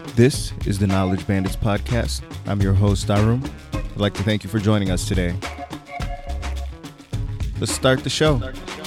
This is the Knowledge Bandits podcast. I'm your host, Arum. I'd like to thank you for joining us today. Let's start the show.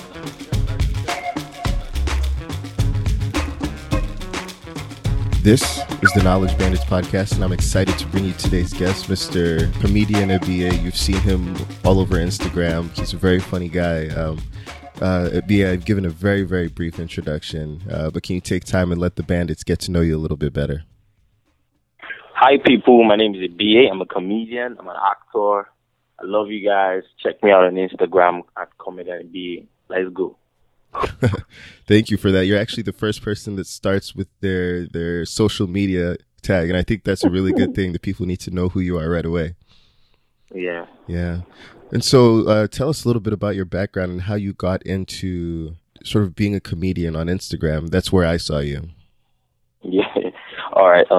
This is the Knowledge Bandits podcast, and I'm excited to bring you today's guest, Mr. Comedian Abia. You've seen him all over Instagram. He's a very funny guy. Abia, I've given a very, very brief introduction, but can you take time and let the bandits get to know you a little bit better? Hi, people. My name is Abia. I'm a comedian. I'm an actor. I love you guys. Check me out on Instagram at Comedian Abia. Let's go. Thank you for that. You're actually the first person that starts with their social media tag, and I think that's a really good thing that people need to know who you are right away. Yeah. And so tell us a little bit about your background and how you got into sort of being a comedian on Instagram. That's where I saw you. Yeah. All right.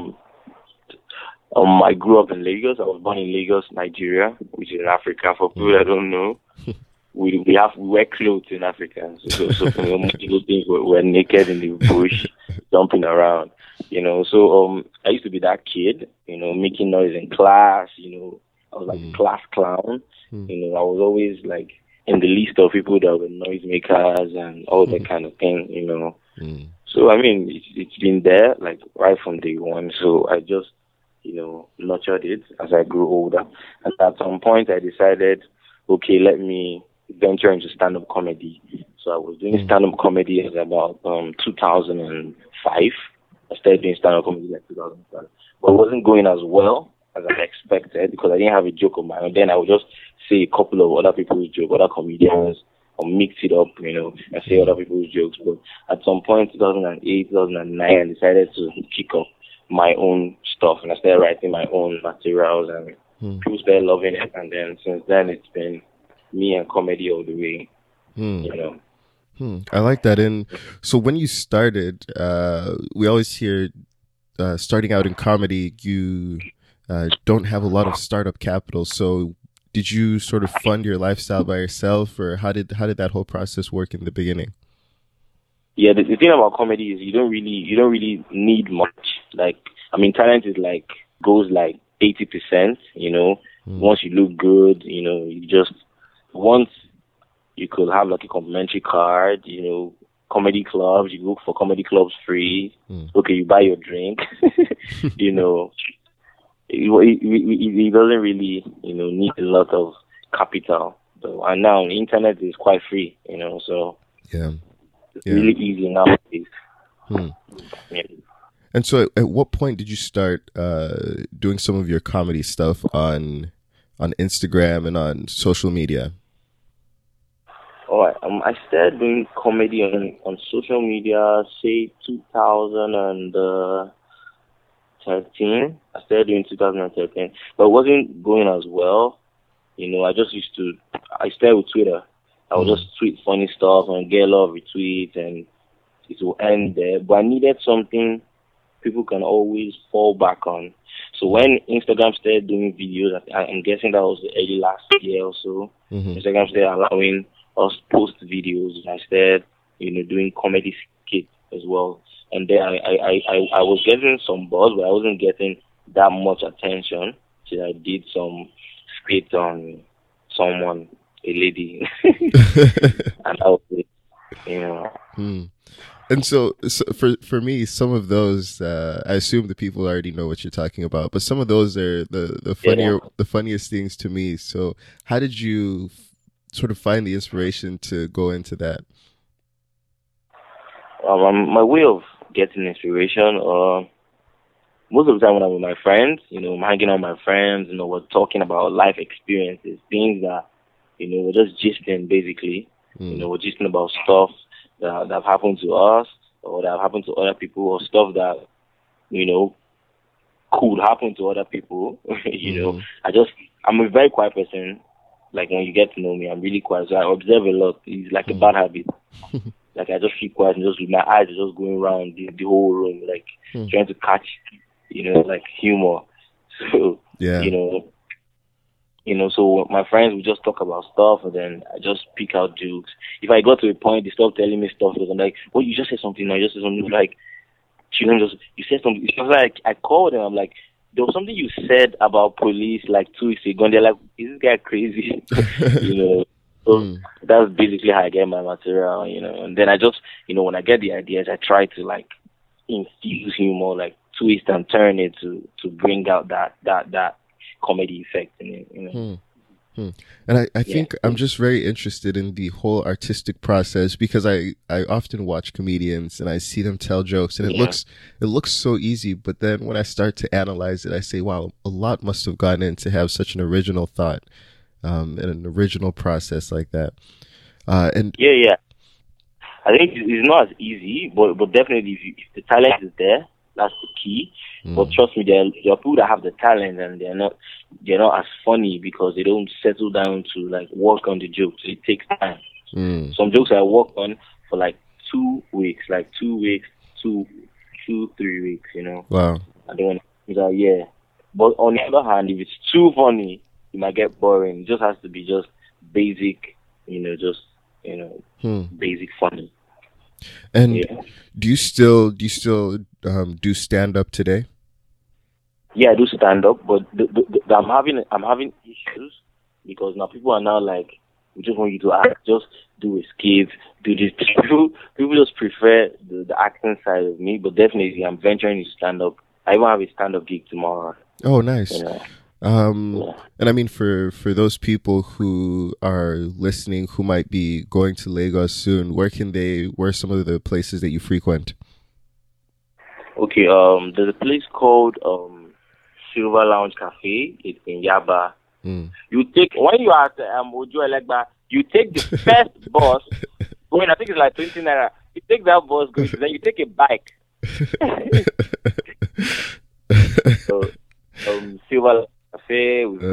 I grew up in Lagos. I was born in Lagos, Nigeria, which is in Africa. For people that don't know, we wear clothes in Africa. So most people think we're naked in the bush, jumping around. So I used to be that kid, making noise in class. I was like a class clown. I was always like in the list of people that were noisemakers and all that kind of thing. So I mean, it's been there like right from day one. So I just nurtured it as I grew older. And at some point I decided, okay, let me venture into stand-up comedy. So I was doing stand-up comedy at about 2005. I started doing stand-up comedy like 2005. But it wasn't going as well as I expected because I didn't have a joke of my own. Then I would just say a couple of other people's jokes, other comedians, or mix it up, and say other people's jokes. But at some point, 2008, 2009, I decided to kick off my own stuff, and I started writing my own materials, and people started loving it. And then since then, it's been me and comedy all the way. I like that. And so when you started, we always hear starting out in comedy, you don't have a lot of startup capital. So did you sort of fund your lifestyle by yourself, or how did that whole process work in the beginning? Yeah, the thing about comedy is you don't really need much. Talent is goes 80%. Once you look good, you just once you could have like a complimentary card. Comedy clubs, you look for comedy clubs free. Okay, you buy your drink. It doesn't really need a lot of capital. So, and now the internet is quite free. So it's really easy nowadays. Yeah. And so at what point did you start doing some of your comedy stuff on Instagram and on social media? All right. I started doing comedy on social media, say 2013. I started doing 2013, but it wasn't going as well. I started with Twitter. I would just tweet funny stuff and get a lot of retweets, and it will end there. But I needed something people can always fall back on. So when Instagram started doing videos, I'm guessing that was the early last year or so, Instagram started allowing us post videos. And I started, doing comedy skits as well. And then I was getting some buzz, but I wasn't getting that much attention. So I did some skits on someone, a lady, and that was it. And so for me, some of those, I assume the people already know what you're talking about, but some of those are the funniest things to me. So how did you sort of find the inspiration to go into that? My way of getting inspiration, most of the time when I'm with my friends, I'm hanging out with my friends, we're talking about life experiences, things that, we're just gisting basically. We're gisting about stuff that have happened to us or that have happened to other people, or stuff that, could happen to other people. I'm a very quiet person. Like when you get to know me, I'm really quiet. So I observe a lot. It's like a bad habit. Like I just keep quiet and just with my eyes are just going around the whole room, like trying to catch, humor. So, so my friends would just talk about stuff, and then I just pick out jokes. If I got to a point, they stop telling me stuff, because I'm like, well, you just said something now, you just said something, like, children just, you said something. It was like, I called them, I'm like, there was something you said about police like 2 weeks ago, and they're like, is this guy crazy? You know, so that's basically how I get my material, you know, and then I just, you know, when I get the ideas, I try to like infuse humor, like twist and turn it to bring out that comedy effect in it, you know. And I think I'm just very interested in the whole artistic process, because I often watch comedians and I see them tell jokes, and it looks so easy, but then when I start to analyze it, I say, wow, a lot must have gone in to have such an original thought, and an original process like that. And I think it's not as easy, but definitely if the talent is there, that's the key. But trust me, there are people that have the talent and they're not as funny because they don't settle down to like work on the jokes. It takes time. Some jokes I work on for like 2 weeks, 3 weeks, you know. Wow. And then but on the other hand, if it's too funny, it might get boring. It just has to be just basic, you know, basic funny. And do you still do stand up today? Yeah, I do stand up, but I'm having issues because now people are now like, we just want you to act, just do a skit, do this. People just prefer the acting side of me, but definitely I'm venturing to stand up. I even have a stand up gig tomorrow. Oh, nice. You know? And I mean, for those people who are listening who might be going to Lagos soon, where are some of the places that you frequent? Okay, there's a place called Silver Lounge Cafe. It's in Yaba. You take, when you are at Ojo Elegba, you take the first bus going, I think it's like 20 naira. You take that bus going, then you take a bike. So, Silver Cafe, we've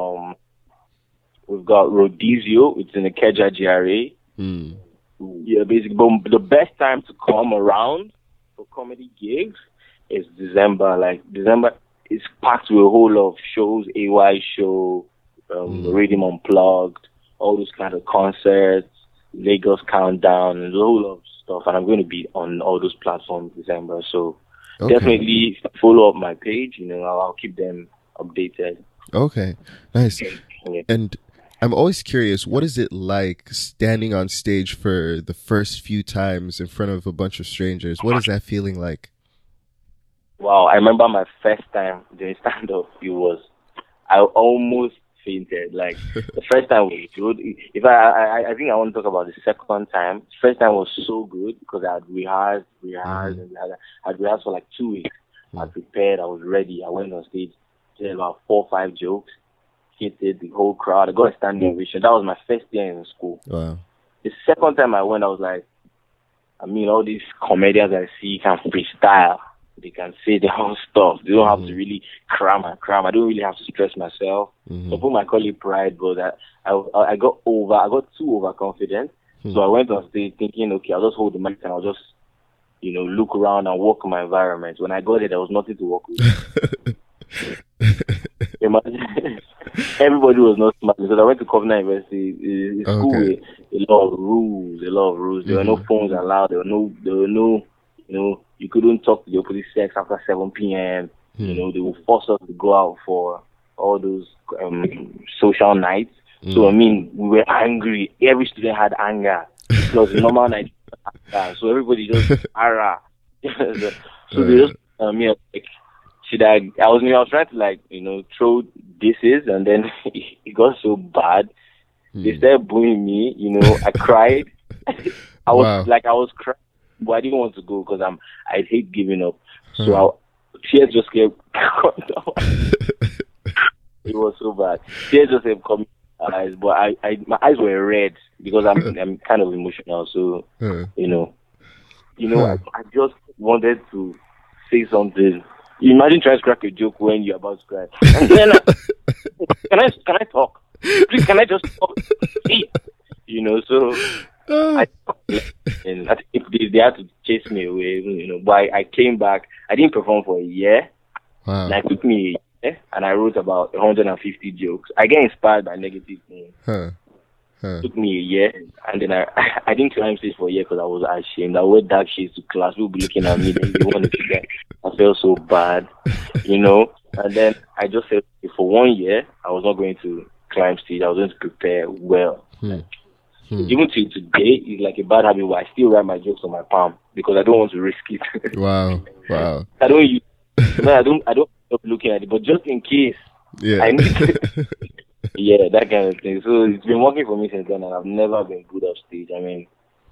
got Rodizio, it's in the Keja GRA. Yeah, basically, but the best time to come around for comedy gigs is December. Like December is packed with a whole lot of shows, AY show, Rhythm Unplugged, all those kind of concerts, Lagos Countdown, and a whole lot of stuff. And I'm going to be on all those platforms in December. So definitely follow up my page. You know, I'll keep them updated. Okay, nice. And I'm always curious, what is it like standing on stage for the first few times in front of a bunch of strangers? What is that feeling like? Wow, I remember my first time doing stand-up. I almost fainted. Like, the first time was good. If I think I want to talk about the second time. First time was so good because I had rehearsed, and I had rehearsed for like 2 weeks. I prepared, I was ready. I went on stage, did about 4 or 5 jokes, hit the whole crowd. I got a standing ovation. That was my first year in school. Wow. The second time I went, I was like, I mean, all these comedians I see can freestyle. They can say their own stuff. They don't have to really cram. I don't really have to stress myself. So people might call it pride, but I got too overconfident. So I went on stage thinking, okay, I'll just hold the mic and I'll just, you know, look around and walk in my environment. When I got there was nothing to walk with. Imagine, everybody was not smart because I went to Covenant University. School with a lot of rules. There were no phones allowed. There were no, you know, you couldn't talk to the opposite sex after 7 p.m. You know, they would force us to go out for all those social nights. So, I mean, we were angry. Every student had anger. It was a normal night. So everybody just, so they just, like, I was trying to, like, you know, throw disses, and then it got so bad. They started booing me, you know, I cried. I was crying. But I didn't want to go because I hate giving up. So tears just kept coming down. It was so bad. Tears just kept coming down my eyes, but my eyes were red because I'm kind of emotional. So you know, I just wanted to say something. Imagine trying to crack a joke when you're about to cry. And then, can I talk? Please, can I just talk? You know, so. And I think they had to chase me away, you know. But I came back. I didn't perform for a year. Wow. And it took me a year, and I wrote about 150 jokes. I get inspired by negative things. Huh. Took me a year, and then I didn't climb stage for a year because I was ashamed. I wear dark shades to class. People be looking at me. They want to see that. I felt so bad, And then I just said, for 1 year, I was not going to climb stage. I was going to prepare well. Even to today, it's like a bad habit where I still write my jokes on my palm because I don't want to risk it. Wow. I don't use. No, I don't stop looking at it, but just in case. Yeah. I need to, yeah, that kind of thing. So it's been working for me since then, and I've never been good off stage. I mean,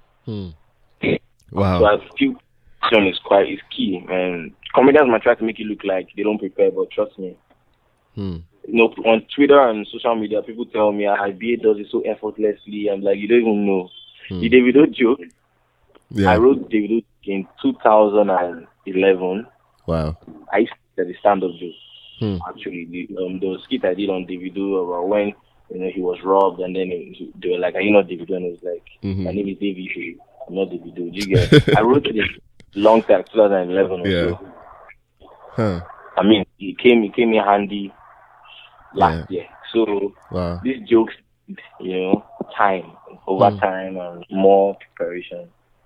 wow. So I feel is key, and comedians might try to make it look like they don't prepare, but trust me. On Twitter and social media, people tell me IBA does it so effortlessly. I'm like, you don't even know. The Davido joke. Yeah. I wrote Davido in 2011. Wow. I used to the stand-up joke. Actually, the skit I did on Davido about when he was robbed, and then they were like, "Are you not Davido?" And it was like, "My name is Davido. I'm not Davido." Do you get? I wrote it long time, 2011 or so. Huh. I mean, it came in handy last year. So these jokes, time over time and more preparation.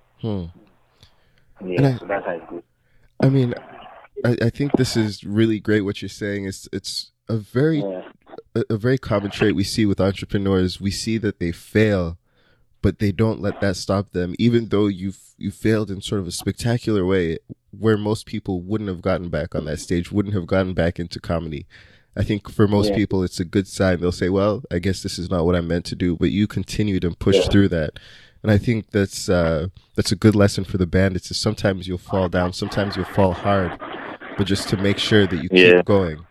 Yeah, so that's how it goes. I mean, I think this is really great what you're saying. It's a very common trait we see with entrepreneurs. We see that they fail, but they don't let that stop them, even though you failed in sort of a spectacular way where most people wouldn't have gotten back on that stage, wouldn't have gotten back into comedy. I think for most people, it's a good sign. They'll say, well, I guess this is not what I meant to do, but you continued and pushed through that. And I think that's a good lesson for the Bandits is sometimes you'll fall down, sometimes you'll fall hard, but just to make sure that you keep going.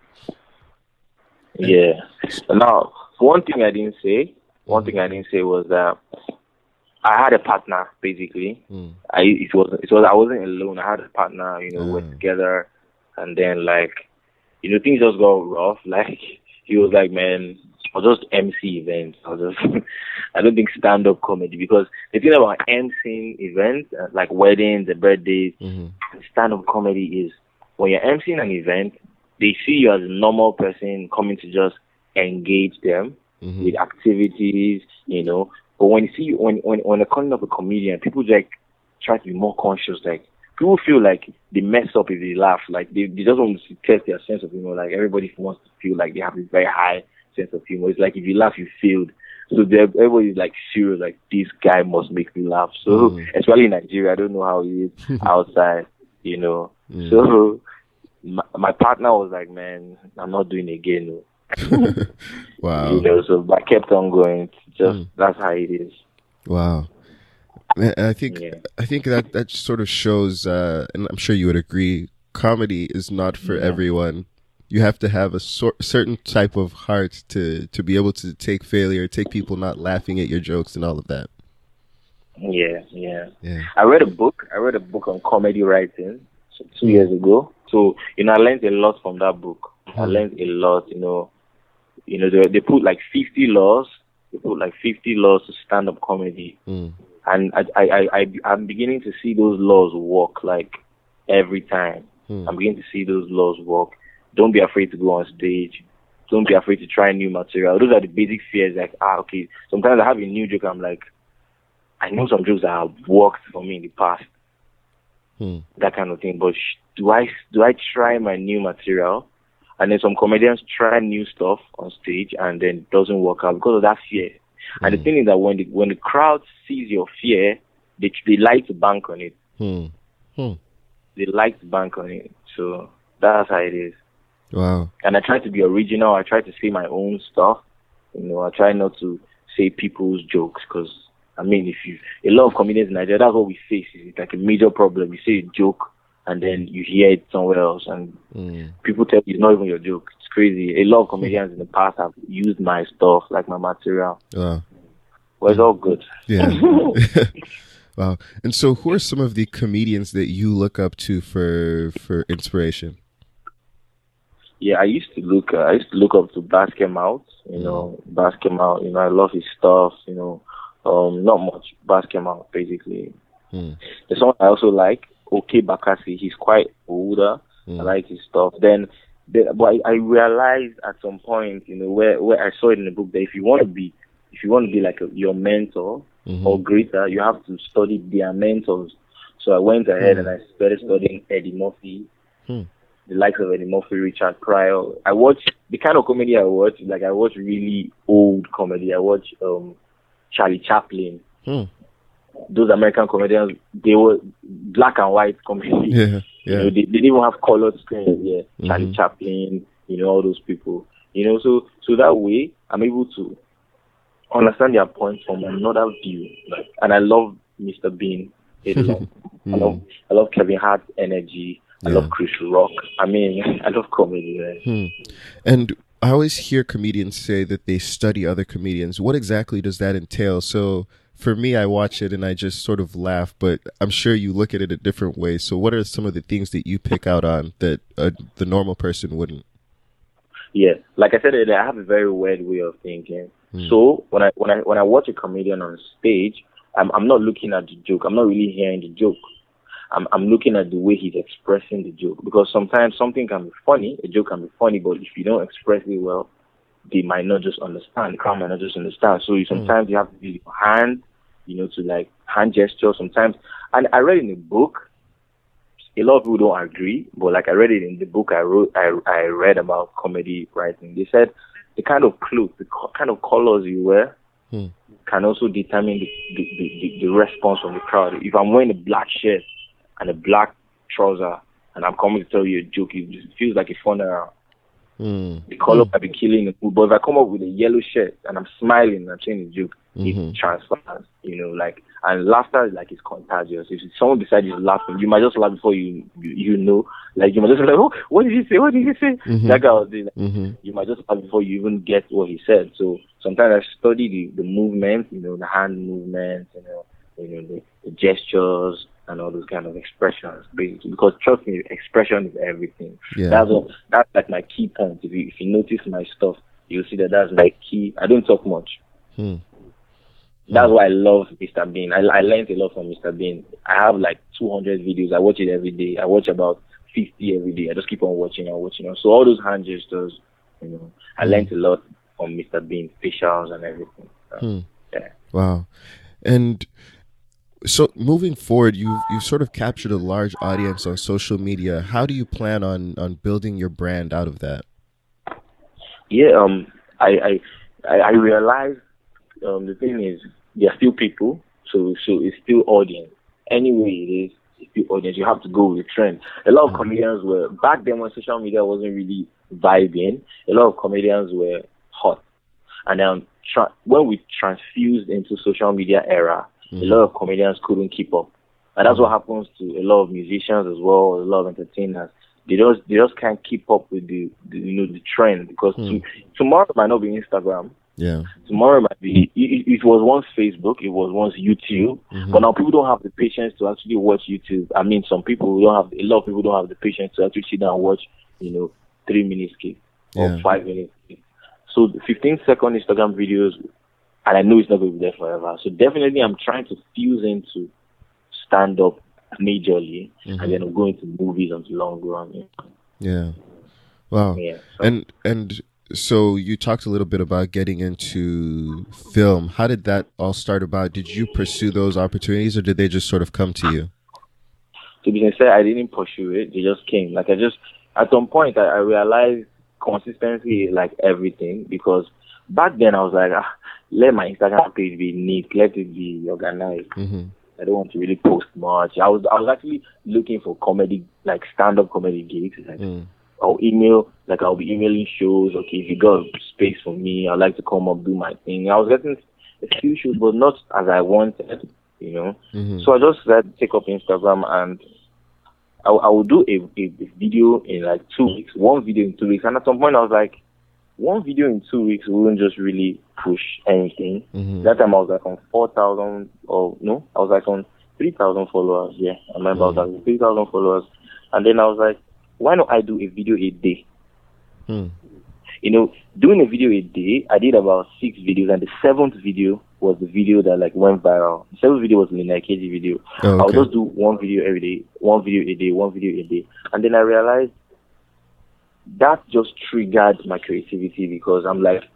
Yeah. Now, one thing I didn't say was that I had a partner, basically. I wasn't alone. I had a partner, we're together, and then things just got rough. Like, he was like, man, I'll just MC events. I don't think stand-up comedy, because the thing about MCing events, like weddings and birthdays, stand-up comedy is when you're MCing an event, they see you as a normal person coming to just engage them with activities, But when you see, when they're calling up a comedian, people just try to be more conscious. Like, people feel like they mess up if they laugh. Like, they just want to test their sense of humor. Like, everybody wants to feel like they have this very high sense of humor. It's like if you laugh, you failed. So everybody's like serious, like, this guy must make me laugh. So, especially in Nigeria, I don't know how it is outside, So, my partner was like, man, I'm not doing it again. Wow. So I kept on going. That's how it is. Wow. And I think that sort of shows, and I'm sure you would agree, comedy is not for everyone. You have to have a certain type of heart to be able to take failure, take people not laughing at your jokes and all of that. Yeah. I read a book on comedy writing 2 years ago. So, I learned a lot from that book. I learned a lot, they put like 50 laws. They put like 50 laws to stand-up comedy. And I'm beginning to see those laws work, like, every time. I'm beginning to see those laws work. Don't be afraid to go on stage. Don't be afraid to try new material. Those are the basic fears. Like, okay. Sometimes I have a new joke. I'm like, I know some jokes that have worked for me in the past. That kind of thing. But do I try my new material? And then some comedians try new stuff on stage and then it doesn't work out because of that fear. And the thing is that when the crowd sees your fear, they like to bank on it. They like to bank on it. So that's how it is. Wow. And I try to be original. I try to say my own stuff. I try not to say people's jokes because, a lot of comedians in Nigeria, that's what we face. It's like a major problem. You say a joke and then you hear it somewhere else and people tell you it's not even your joke. It's crazy. A lot of comedians in the past have used my stuff, like my material. Wow. Well, it's all good. Yeah. Wow. And so who are some of the comedians that you look up to for inspiration? Yeah, I used to look up to Basket Mouth. Basket Mouth, I love his stuff, not much. Basket Mouth, basically. There's someone I also like, OK Bakassi. He's quite older. I like his stuff. But I realized at some point, where I saw it in the book that if you want to be if you want to be like your mentor or greater, you have to study their mentors. So I went ahead and I started studying Eddie Murphy, the likes of Eddie Murphy, Richard Pryor. I watch the kind of comedy I watch. Like, I watch really old comedy. I watch Charlie Chaplin. Those American comedians, they were black and white comedy. Yeah. You know, they didn't even have colored screens. Yeah, Charlie Chaplin. You know, all those people. You know, so that way I'm able to understand their points from another view. Like, and I love Mr. Bean a lot. I love Kevin Hart's energy. I love Chris Rock. I mean, I love comedy. Right? And I always hear comedians say that they study other comedians. What exactly does that entail? So for me, I watch it and I just sort of laugh, but I'm sure you look at it a different way. So what are some of the things that you pick out on that the normal person wouldn't? Yeah, like I said earlier, I have a very weird way of thinking. So when I watch a comedian on stage, I'm not looking at the joke. I'm not really hearing the joke. I'm looking at the way he's expressing the joke, because sometimes something can be funny, a joke can be funny, but if you don't express it well, they might not just understand. The crowd might not just understand. So sometimes you have to use your hand, you know, to like hand gestures sometimes. And I read in a book, a lot of people don't agree, but like I read it in the book I wrote, I read about comedy writing. They said the kind of clothes, the kind of colors you wear can also determine the response from the crowd. If I'm wearing a black shirt and a black trouser and I'm coming to tell you a joke, it feels like a funeral. The color might be killing the mood. But if I come up with a yellow shirt and I'm smiling and I'm saying a joke, it transfers, you know, like, and laughter is like, it's contagious. If someone beside you is laughing, you might just laugh before you know, like, you might just be like, oh, what did he say? What did he say? That guy was doing, like, you might just laugh before you even get what he said. So sometimes I study the movements, you know, the hand movements, you know, the gestures and all those kind of expressions, basically. Because trust me, expression is everything. Yeah. That's like my key point. If you notice my stuff, you'll see that that's my key. I don't talk much. That's why I love Mr. Bean. I learned a lot from Mr. Bean. I have like 200 videos. I watch it every day. I watch about 50 every day. I just keep on watching and watching. So all those hand gestures, you know, I learned a lot from Mr. Bean, facials and everything. So, yeah. Wow. And so moving forward, you've sort of captured a large audience on social media. How do you plan on building your brand out of that? Yeah, I realized the thing is, there are still people, so it's still audience. Anyway, it is, it's still audience. You have to go with the trend. A lot of comedians were, back then when social media wasn't really vibing, a lot of comedians were hot. And then when we transfused into social media era, a lot of comedians couldn't keep up. And that's what happens to a lot of musicians as well, a lot of entertainers. They just can't keep up with the trend, because tomorrow might not be Instagram. Yeah. Tomorrow might be, it was once Facebook, it was once YouTube, but now people don't have the patience to actually watch YouTube. I mean, a lot of people don't have the patience to actually sit down and watch, 3 minutes clip or 5 minutes clip. So the 15-second Instagram videos, and I know it's not going to be there forever. So definitely I'm trying to fuse into stand-up majorly, and then I'm going to movies on the long run. Yeah. Wow. Yeah. And so you talked a little bit about getting into film. How did that all start about? Did you pursue those opportunities, or did they just sort of come to you? To be sincere, I didn't pursue it. They just came. At some point, I realized consistency is like everything, because back then I was like, let my Instagram page be neat, let it be organized. I don't want to really post much. I was actually looking for comedy, like stand-up comedy gigs. I'll be emailing shows. Okay, if you got space for me, I'd like to come up, do my thing. I was getting a few shows, but not as I wanted, So I just decided to take up Instagram, and I would do a video in like 2 weeks, one video in 2 weeks. And at some point I was like, one video in 2 weeks wouldn't just really push anything. That time I was like on 4,000, I was like on 3,000 followers. Yeah, I remember I was like 3,000 followers. And then I was like, why not I do a video a day? Doing a video a day, I did about 6 videos, and the 7th video was the video that like went viral. The 7th video was the KG video. Oh, okay. I'll just do one video every day, one video a day, one video a day. And then I realized that just triggered my creativity, because I'm like,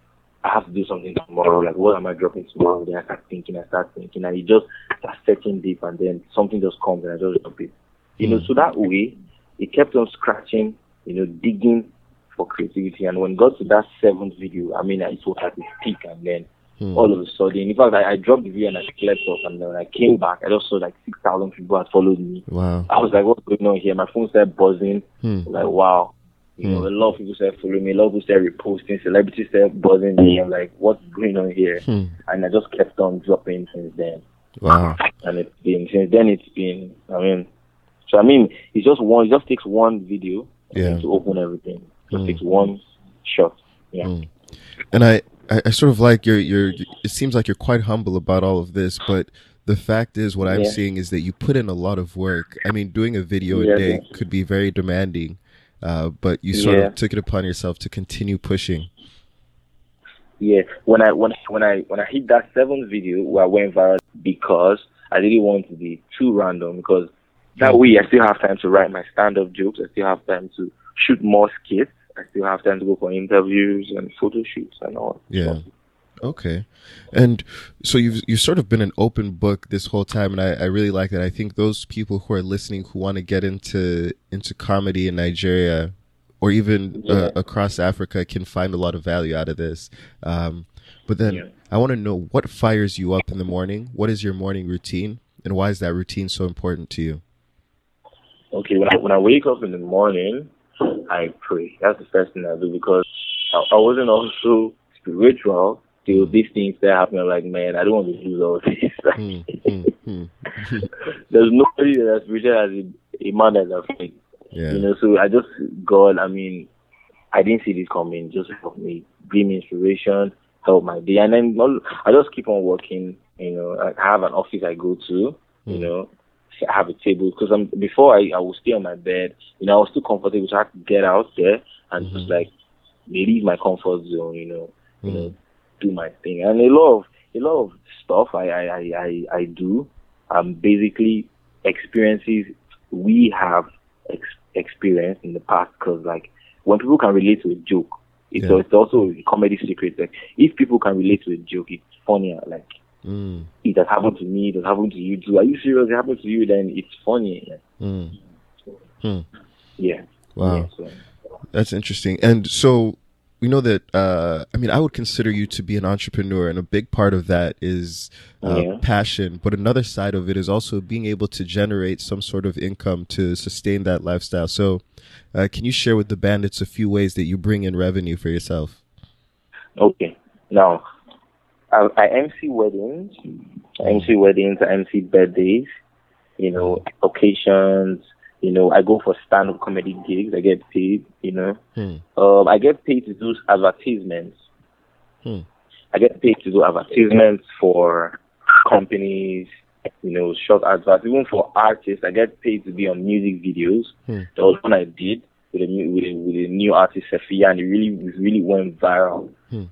I have to do something tomorrow. Like, what am I dropping tomorrow? Then I start thinking, and it just starts setting deep, and then something just comes, and I just drop it. So that way, it kept on scratching, digging for creativity. And when it got to that 7th video, I mean, it was at its peak, and then all of a sudden, in fact, I dropped the video and I slept off, and then when I came back, I just saw like 6,000 people had followed me. Wow. I was like, what's going on here? My phone started buzzing. I was like, wow. A lot of people started following me. A lot of people started reposting. Celebrities started buzzing me. I'm like, what's going on here? And I just kept on dropping since then. Wow. And since then it's been, it just takes one video to open everything. It just takes one shot. Yeah. And I sort of like it seems like you're quite humble about all of this, but the fact is what I'm seeing is that you put in a lot of work. I mean, doing a video a day could be very demanding, but you sort of took it upon yourself to continue pushing. Yeah. When I hit that 7th video where I went viral, because I didn't want to be too random, because that way I still have time to write my stand-up jokes. I still have time to shoot more skits. I still have time to go for interviews and photo shoots and all. Yeah. Okay. And so you've sort of been an open book this whole time, and I really like that. I think those people who are listening who want to get into comedy in Nigeria or even across Africa can find a lot of value out of this. But then I want to know, what fires you up in the morning? What is your morning routine, and why is that routine so important to you? Okay, when I wake up in the morning, I pray. That's the first thing I do, because I wasn't also spiritual till these things start happening. I'm like, man, I don't want to lose all this. There's nobody that's spiritual as a man that's afraid. Yeah. So I just, God, I mean, I didn't see this coming. Just help me, give me inspiration, help my day. And then I just keep on working. I have an office I go to, I have a table, because before I would stay on my bed. I was too comfortable, so I had to get out there and just like leave my comfort zone. Do my thing. And a lot of stuff I do, basically experiences we have experienced in the past. Because like when people can relate to a joke, it's also a comedy secret. Like if people can relate to a joke, it's funnier. Like. It has happened to me, it has happened to you too. Are you serious? It happened to you, then it's funny. Yeah. Wow. Yeah, so. That's interesting. And so we know that, I would consider you to be an entrepreneur, and a big part of that is passion. But another side of it is also being able to generate some sort of income to sustain that lifestyle. So can you share with the Bandits a few ways that you bring in revenue for yourself? Okay. Now, I MC weddings, I MC birthdays, occasions, I go for stand-up comedy gigs, I get paid, I get paid to do advertisements. I get paid to do advertisements for companies, short adverts, even for artists. I get paid to be on music videos. There was one I did with a new artist, Sophia, and it really went viral,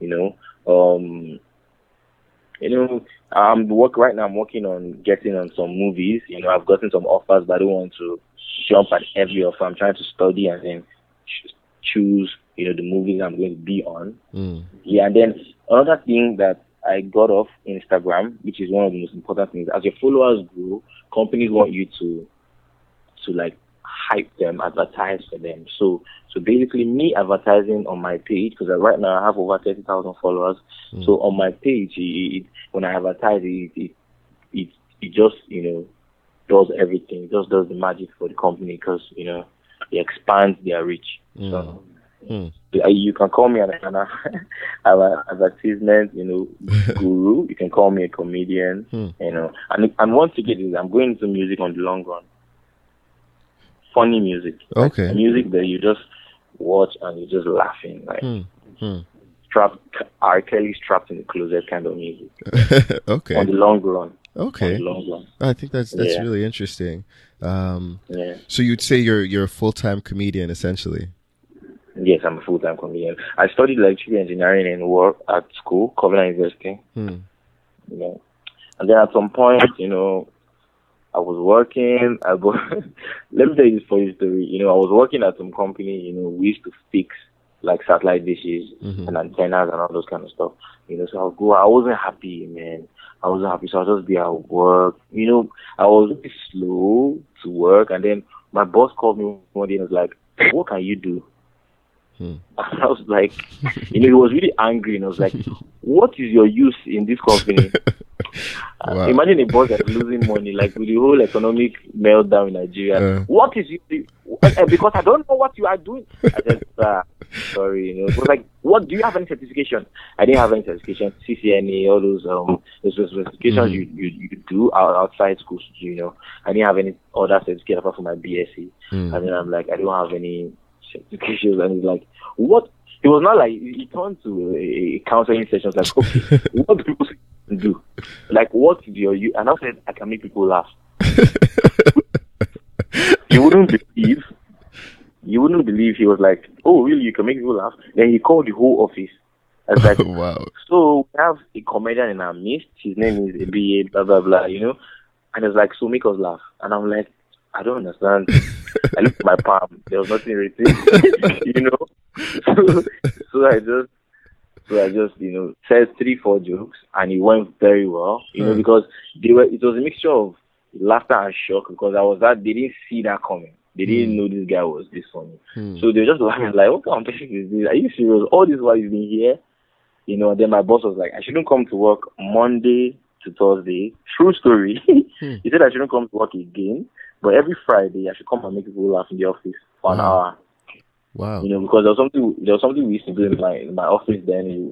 I'm working on getting on some movies. I've gotten some offers, but I don't want to jump at every offer. I'm trying to study and then choose, the movies I'm going to be on. Yeah, and then another thing that I got off Instagram, which is one of the most important things, as your followers grow, companies want you to like hype them, advertise for them. So basically, me advertising on my page, because right now I have over 30,000 followers. So on my page, when I advertise, it just does everything. It just does the magic for the company, because it expands their reach. So you can call me an advertisement, guru. You can call me a comedian, And once again, I'm going into music on the long run. Funny music. Okay. Like music that you just watch and you're just laughing. Like R. Kelly's Trapped in the Closet kind of music. Okay. On the long run. Okay. On the long run. I think that's really interesting. So you'd say you're a full-time comedian, essentially? Yes, I'm a full-time comedian. I studied electrical engineering and work at school, Covenant University. And then at some point, I was working. Let me tell you this funny story. I was working at some company. We used to fix, like satellite dishes and antennas and all those kind of stuff. So I'll go. I wasn't happy, man. I wasn't happy, so I'll just be at work. I was really slow to work, and then my boss called me one day and was like, "What can you do?" And I was like, he was really angry, and I was like, "What is your use in this company?" Wow. Imagine a boss that's losing money, like with the whole economic meltdown in Nigeria. What is you? Because I don't know what you are doing. I said, sorry. It was like, what? Do you have any certification? I didn't have any certification. CCNA, all those certifications you do outside school. I didn't have any other certificate apart from my BSc. And then I'm like, I don't have any certifications. And he's like, what? It was not like he turned to a counseling session. Like, okay, what do people do? Like, what do you? And I said, I can make people laugh. You wouldn't believe he was like, oh, really? You can make people laugh? Then he called the whole office. I was like, wow. So we have a comedian in our midst. His name is ABA, blah, blah, blah, And it's like, so make us laugh. And I'm like, I don't understand. I looked at my palm. There was nothing written, So I just, said 3-4 jokes, and it went very well, because it was a mixture of laughter and shock, because they didn't see that coming. They didn't know this guy was this funny. So they were just laughing like, what kind of person is this? Are you serious? All this while he's been here? And then my boss was like, I shouldn't come to work Monday to Thursday. True story. He said I shouldn't come to work again, but every Friday I should come and make people laugh in the office for an hour. Wow. Because there was something we used to do in my office then.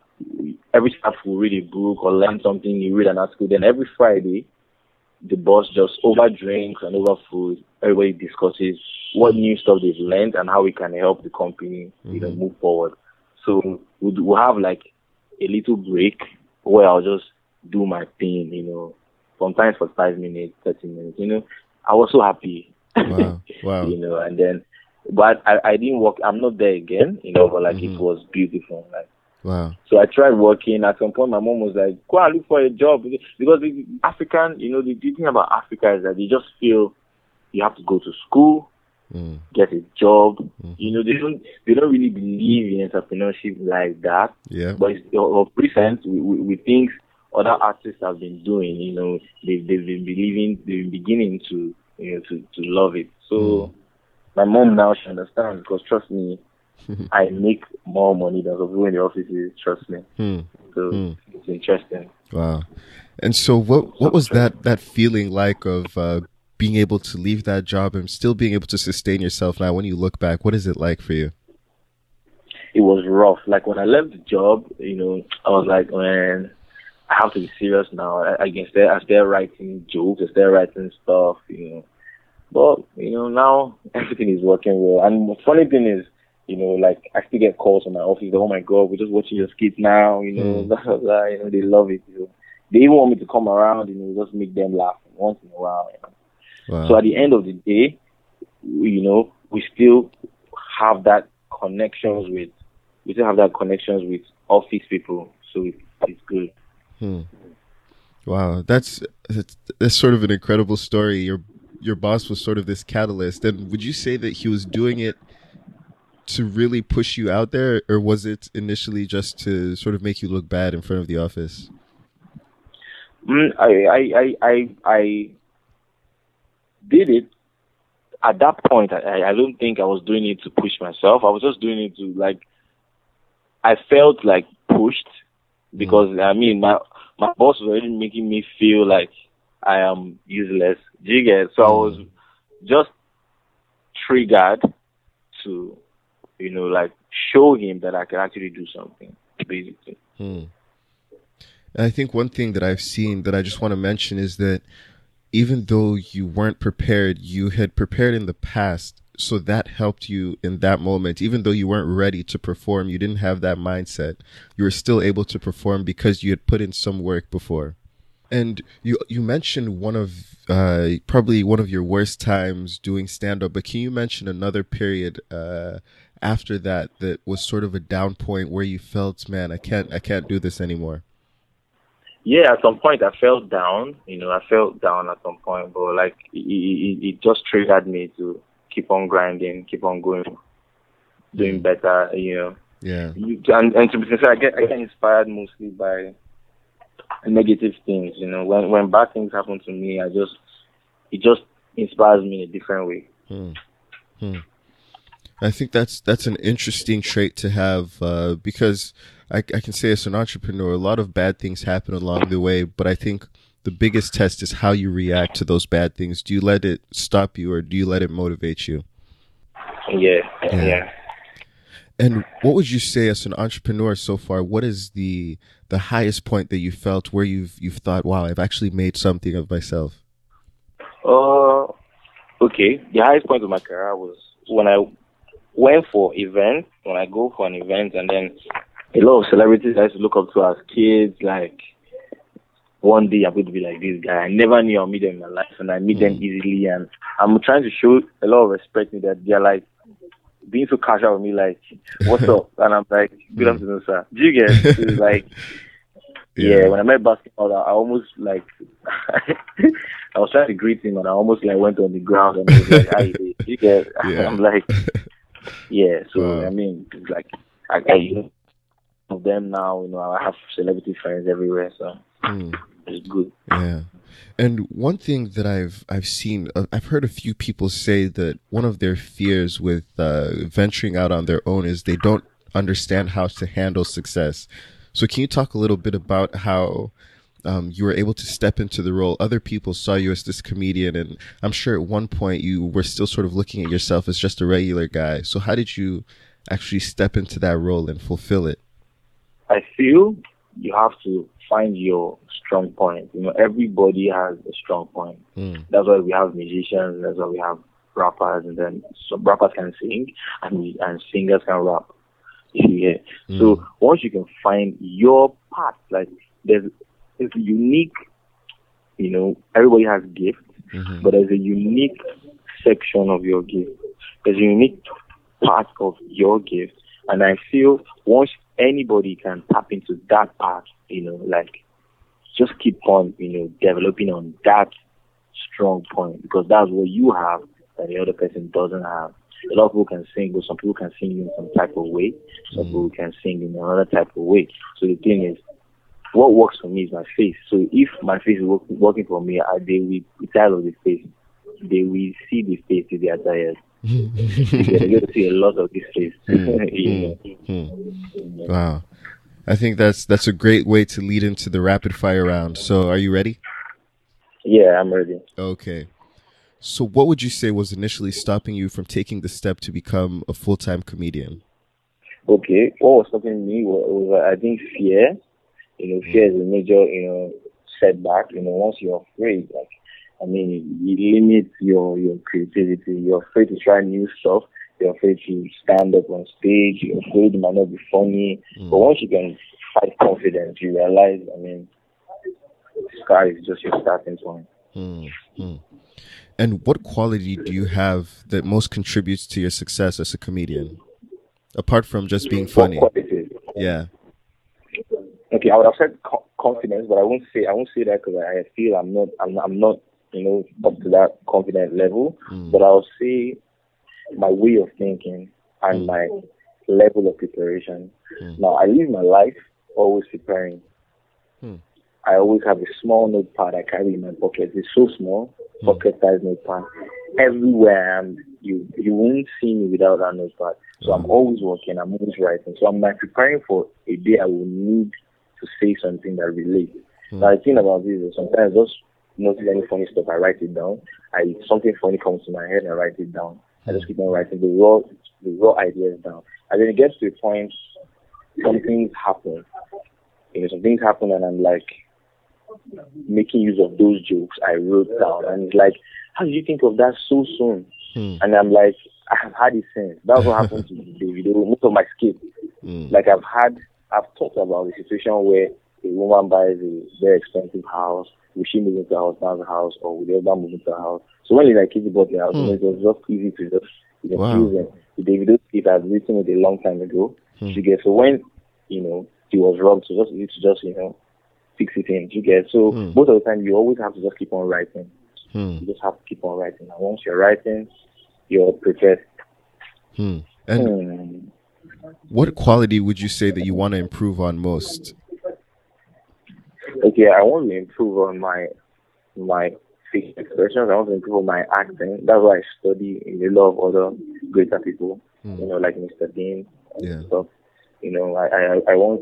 Every staff will read a book or learn something, you read an article. Then every Friday, the boss just over drinks and over food, everybody discusses what new stuff they've learned and how we can help the company, move forward. So we'll have like a little break where I'll just do my thing, sometimes for 5 minutes, 30 minutes, I was so happy. Wow. And then, but I didn't work, I'm not there again, but like it was beautiful. Like, wow. So I tried working. At some point, my mom was like, go and look for a job. Because the African, the thing about Africa is that they just feel you have to go to school, get a job. They don't really believe in entrepreneurship like that. Yeah. But of recent, we think other artists have been doing, they've been beginning to love it. So my mom now, she understands, because trust me, I make more money than some people in the offices, trust me. So it's interesting. Wow. And so what was that feeling like of being able to leave that job and still being able to sustain yourself now? When you look back, what is it like for you? It was rough. Like when I left the job, I was like, man, I have to be serious now. I started writing jokes, I started writing stuff, But, now everything is working well. And the funny thing is, like I still get calls from my office. Oh my God, we're just watching your skits now. Blah, blah, blah. They love it. They even want me to come around. Just make them laugh once in a while. Wow. So at the end of the day, we still have that connections with office people. So it's good. Wow, that's sort of an incredible story. Your boss was sort of this catalyst, and would you say that he was doing it to really push you out there, or was it initially just to sort of make you look bad in front of the office? I did it at that point. I don't think I was doing it to push myself. I was just doing it to I felt like pushed because my boss was already making me feel like I am useless. Do you get? So I was just triggered to show him that I can actually do something, basically. And I think one thing that I've seen that I just want to mention is that even though you weren't prepared, you had prepared in the past. So that helped you in that moment. Even though you weren't ready to perform, you didn't have that mindset. You were still able to perform because you had put in some work before. And you mentioned one of probably one of your worst times doing stand-up, but can you mention another period after that was sort of a down point where you felt, man, I can't do this anymore? Yeah, at some point I felt down. I felt down at some point, but it just triggered me to keep on grinding, keep on going. doing better, Yeah. And to be sincere, I get inspired mostly by negative things. When bad things happen to me, it just inspires me in a different way. I think that's an interesting trait to have, because I can say as an entrepreneur, a lot of bad things happen along the way, but I think the biggest test is how you react to those bad things. Do you let it stop you, or do you let it motivate you? Yeah. And what would you say as an entrepreneur so far? What is the highest point that you felt where you've thought, wow, I've actually made something of myself? Okay. The highest point of my career was when I went for events. When I go for an event, and then a lot of celebrities I used to look up to as kids, like one day I'm going to be like this guy. I never knew I'll meet them in my life, and I meet them easily, and I'm trying to show a lot of respect in that they're like being so casual with me, like, what's up? And I'm like, good afternoon, sir. Do you get it? It's like, yeah, when I met basketball, I almost like, I was trying to greet him, and I almost like went on the ground and he was like, hi, do you get it? I'm like, yeah, so I mean, it's like, I of them now, I have celebrity friends everywhere, so it's good. Yeah. And one thing that I've seen, I've heard a few people say that one of their fears with venturing out on their own is they don't understand how to handle success. So can you talk a little bit about how you were able to step into the role? Other people saw you as this comedian, and I'm sure at one point you were still sort of looking at yourself as just a regular guy. So how did you actually step into that role and fulfill it? I feel you have to find your strong point. Everybody has a strong point. That's why we have musicians. That's why we have rappers, and then some rappers can sing, and singers can rap. So once you can find your part, like it's unique. Everybody has gifts, but there's a unique section of your gift. There's a unique part of your gift, and I feel once anybody can tap into that part, like just keep on, developing on that strong point, because that's what you have that the other person doesn't have. A lot of people can sing, but some people can sing in some type of way. Some people can sing in another type of way. So the thing is, what works for me is my face. So if my face is working for me, they will be tired of the face. They will see the face if they are tired. They're going to see a lot of this face. Wow. I think that's a great way to lead into the rapid fire round. So are you ready? Yeah, I'm ready. Okay. So what would you say was initially stopping you from taking the step to become a full-time comedian? Okay. What was stopping me was I think fear. Fear is a major, setback. Once you're afraid, you limit your creativity. You're afraid to try new stuff. You're afraid to stand up on stage. You're afraid it might not be funny. But once you can find confidence, you realize, the sky is just your starting point. And what quality do you have that most contributes to your success as a comedian, apart from just being funny? Yeah. Okay, I would have said confidence, but I won't say that because I feel I'm not up to that confident level. But I'll say my way of thinking and my level of preparation. Now, I live my life always preparing. I always have a small notepad I carry in my pocket. It's so small, pocket-sized notepad. Everywhere I am, you won't see me without that notepad. So I'm always working, I'm always writing. So I'm preparing for a day I will need to say something that relates. Now, the thing about this is sometimes I just notice any funny stuff, I write it down. Something funny comes to my head, I write it down. I just keep on writing the raw ideas down. And then it gets to a point, some things happen. Some things happen, and I'm like making use of those jokes I wrote down. And it's like, how did you think of that so soon? And I'm like, I have had it since. That's what happened to Davido. Most of my skits, like I've talked about the situation where a woman buys a very expensive house. Will she move into a house, or will the other move into a house? So when like kids bought the house, it was just easy to just choose them. The Davido skit I've written it a long time ago. So when he was robbed, so just easy to just fix it in. So most of the time you always have to just keep on writing. You just have to keep on writing. And once you're writing, you're prepared. And What quality would you say that you want to improve on most? Okay, I want to improve on my facial expressions. I want to improve on my acting. That's why I study in a lot of other greater people, like Mr. Dean and stuff. I want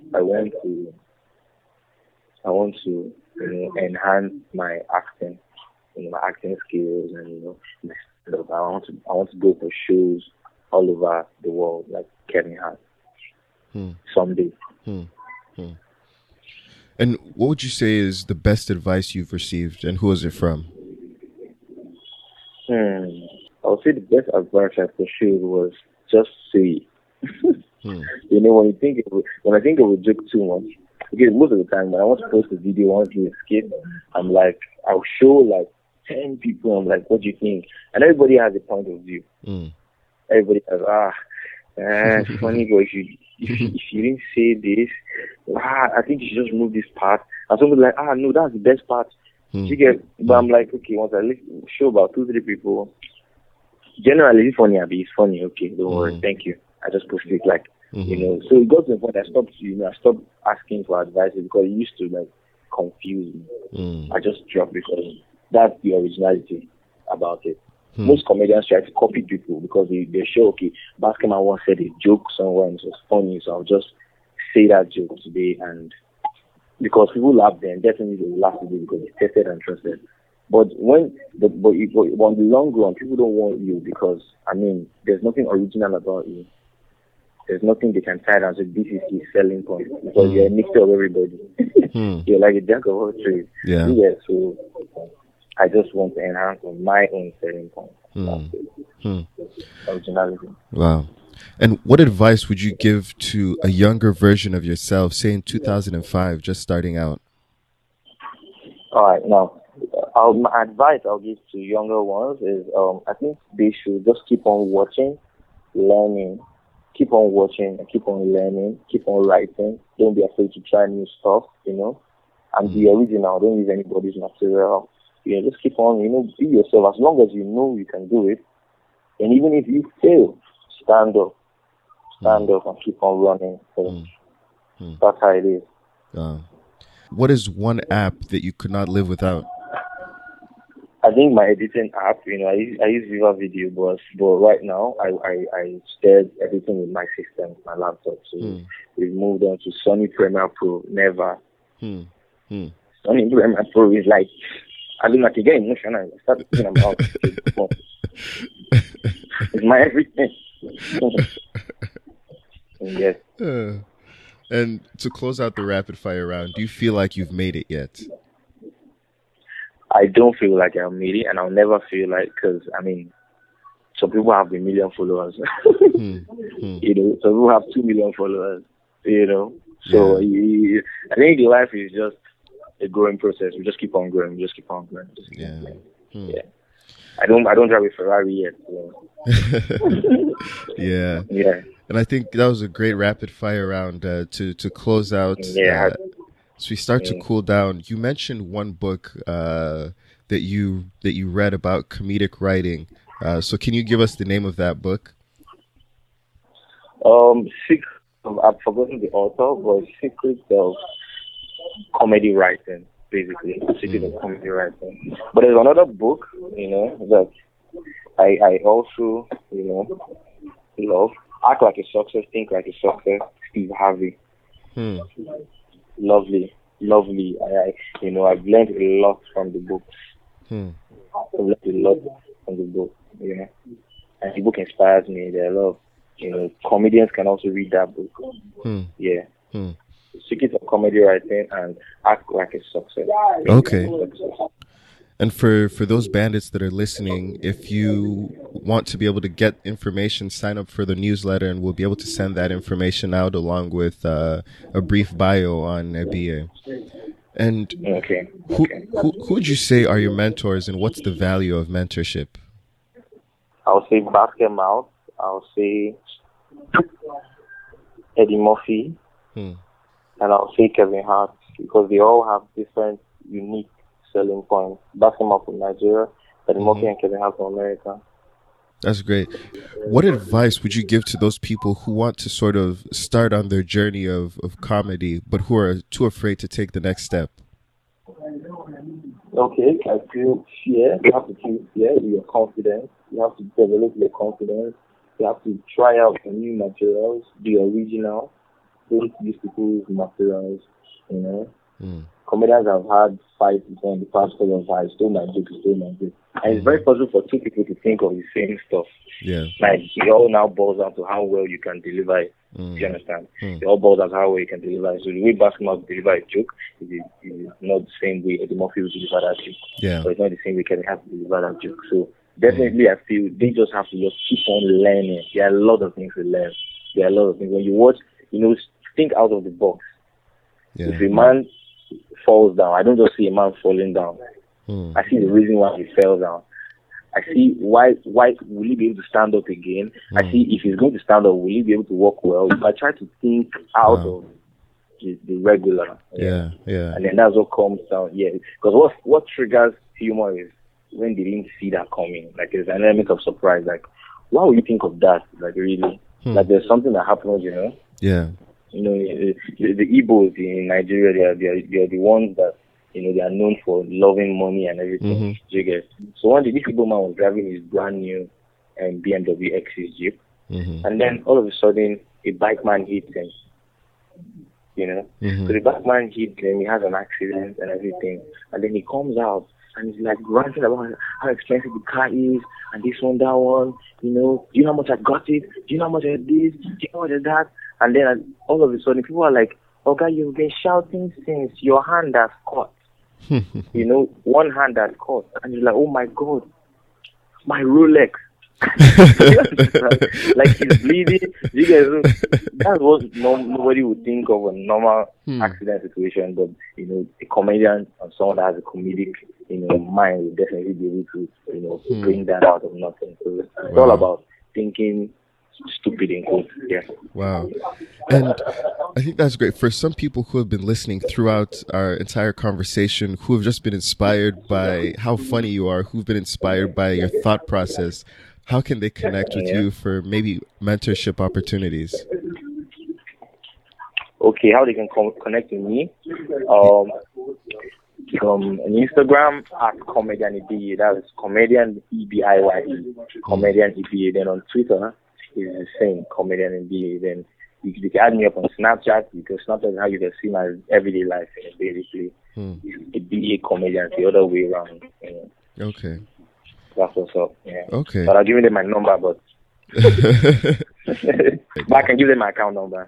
to enhance my acting, my acting skills, and my stand-up. I want to go for shows all over the world, like Kevin Hart, someday. And what would you say is the best advice you've received, and who is it from? I would say the best advice I received was just say it. When I think of a joke too much, because most of the time when I want to post a video, I want to escape, I'm like, I'll show like 10 people, I'm like, what do you think? And everybody has a point of view. Everybody has, it's funny, but if you didn't say this, I think you should just move this part. And somebody's like, no, that's the best part. But I'm like, okay, once I show about 2-3 people, generally it's funny, Abby, it's funny, okay, don't worry, thank you. I just post it like, so it got to the point I stopped asking for advice because it used to like confuse me. I just dropped because that's the originality about it. Most comedians try to copy people because they show, okay, Basketman once said a joke somewhere and it was funny, so I'll just say that joke today, and because people laugh then, definitely they will laugh today because it's tested and trusted. But on the long run, people don't want you because, there's nothing original about you. There's nothing they can tie down. So this is his selling point because you're a mixture of everybody. You're like a jack of all trades. Yeah. So I just want to enhance on my own selling point. Originality. Wow. And what advice would you give to a younger version of yourself, say in 2005, just starting out? All right. Now, my advice I'll give to younger ones is I think they should just keep on watching, learning. Keep on watching and keep on learning, keep on writing. Don't be afraid to try new stuff, and be original. Don't use anybody's material. Just keep on, be yourself. As long as you know you can do it, and even if you fail, stand up and keep on running. So that's how it is. What is one app that you could not live without? I think my editing app, I use Viva Video, but right now I steered everything with my system, my laptop. So we've moved on to Sony Premiere Pro. Never. Sony Premiere Pro is like, I can get emotional. I start thinking about it. It's my everything. Yes. And to close out the rapid fire round, do you feel like you've made it yet? I don't feel like I've made it, and I'll never feel like, because some people have a million followers. Some people have 2 million followers. So I think life is just a growing process. We just keep on growing. I don't drive a Ferrari yet. So. Yeah. And I think that was a great rapid fire round to close out. So we start to cool down. You mentioned one book that you read about comedic writing. So can you give us the name of that book? I've forgotten the author, but Secrets of Comedy Writing, basically. Secrets of Comedy Writing. But there's another book, that I also, love. Act Like a Success, Think Like a Success, Steve Harvey. Lovely. I've learned a lot from the book. And the book inspires me. There are a lot of, comedians can also read that book. Secrets of Comedy Writing and Act Like a Success. Okay. And for those bandits that are listening, if you want to be able to get information, sign up for the newsletter, and we'll be able to send that information out along with a brief bio on Ebie. And who would you say are your mentors, and what's the value of mentorship? I'll say Basket Mouth. I'll say Eddie Murphy. And I'll say Kevin Hart, because they all have different, unique selling points. Basket Mouth from Nigeria, Eddie Murphy and Kevin Hart from America. That's great. What advice would you give to those people who want to sort of start on their journey of comedy, but who are too afraid to take the next step? Okay, I feel fear. You have to feel fear with your confidence. You have to develop your confidence. You have to try out new materials, be original. Don't use people's materials, you know. Comedians have had fights in the past couple of times. Stole my joke. And it's very possible for two people to think of the same stuff. Yeah. Like, it all now boils down to how well you can deliver it. Do you understand? It all boils down to how well you can deliver it. So the way basketball deliver a joke is not the same way Eddie Murphy will deliver that joke. Yeah. So it's not the same way Kevin has to deliver that joke. So definitely I feel they just have to just keep on learning. There are a lot of things to learn. There are a lot of things. When you watch, think out of the box. Yeah. If a man falls down, I don't just see a man falling down. I see the reason why he fell down. I see why will he be able to stand up again. I see if he's going to stand up, will he be able to walk well. I try to think out of the regular. Yeah. And then that's what comes down. Yeah, because what triggers humor is when they didn't see that coming. Like, there's an element of surprise. Like, why would you think of that? Like, really? Like, there's something that happens, Yeah. The Igbos in Nigeria, they are the ones that, they are known for loving money and everything. You get? So one day, this Igbo man was driving his brand new BMW X6 Jeep, and then all of a sudden, a bike man hits him. So the bike man hits him, he has an accident and everything, and then he comes out and he's like ranting about how expensive the car is, and this one, that one. Do you know how much I got it? Do you know how much I did this? Do you know what I did that? And then all of a sudden, people are like, "Okay, you've been shouting since your hand has caught." One hand has caught, and you're like, "Oh my God, my Rolex!" Like, he's bleeding. You guys, that's what nobody would think of a normal accident situation. But a comedian or someone that has a comedic mind will definitely be able to bring that out of nothing. So it's all about thinking stupid in quotes. Yeah. Wow. And I think that's great for some people who have been listening throughout our entire conversation, who have just been inspired by how funny you are, who've been inspired by your thought process. How can they connect with you for maybe mentorship opportunities? Okay, how they can connect with me? On Instagram at Comedian EBA. That is Comedian EBIYE. Comedian EBA. Then on Twitter, it's the same, Comedian EBA. Then you can add me up on Snapchat, because Snapchat is how you can see my everyday life. Basically, EBA Comedian, the other way around. Okay. That's what's up. Yeah. Okay. But I'll give them my number, but I can give them my account number.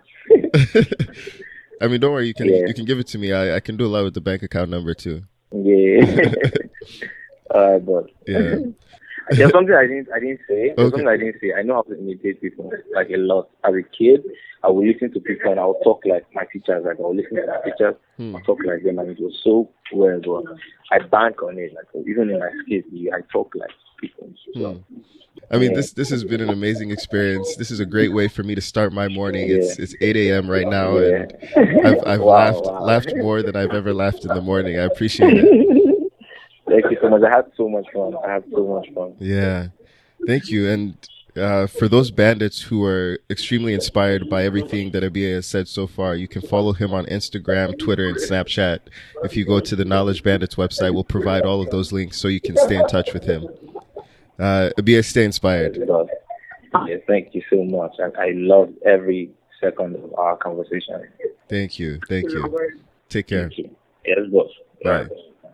I mean, don't worry. You can give it to me. I can do a lot with the bank account number too. Yeah. But yeah. There's something I didn't say. Something I didn't say. I know how to imitate people like a lot. As a kid, I would listen to people and I would talk like my teachers. Like, I would listen to my teachers, I talk like them, and it was so well. But I bank on it. Like, even in my skits, I talk like people. So, I mean, this has been an amazing experience. This is a great way for me to start my morning. It's 8 a.m. right now, and I've laughed more than I've ever laughed in the morning. I appreciate it. Thank you so much. I had so much fun. Yeah, thank you. And for those bandits who are extremely inspired by everything that Abia has said so far, you can follow him on Instagram, Twitter, and Snapchat. If you go to the Knowledge Bandits website, we'll provide all of those links so you can stay in touch with him. Abia, stay inspired. Yeah, thank you so much. I loved every second of our conversation. Thank you. Take care. Thank you. Yes, boss. Bye.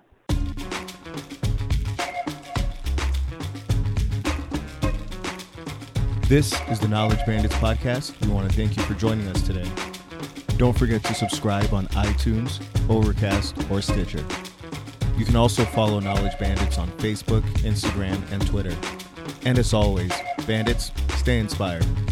This is the Knowledge Bandits podcast. We want to thank you for joining us today. Don't forget to subscribe on iTunes, Overcast, or Stitcher. You can also follow Knowledge Bandits on Facebook, Instagram, and Twitter. And as always, bandits, stay inspired.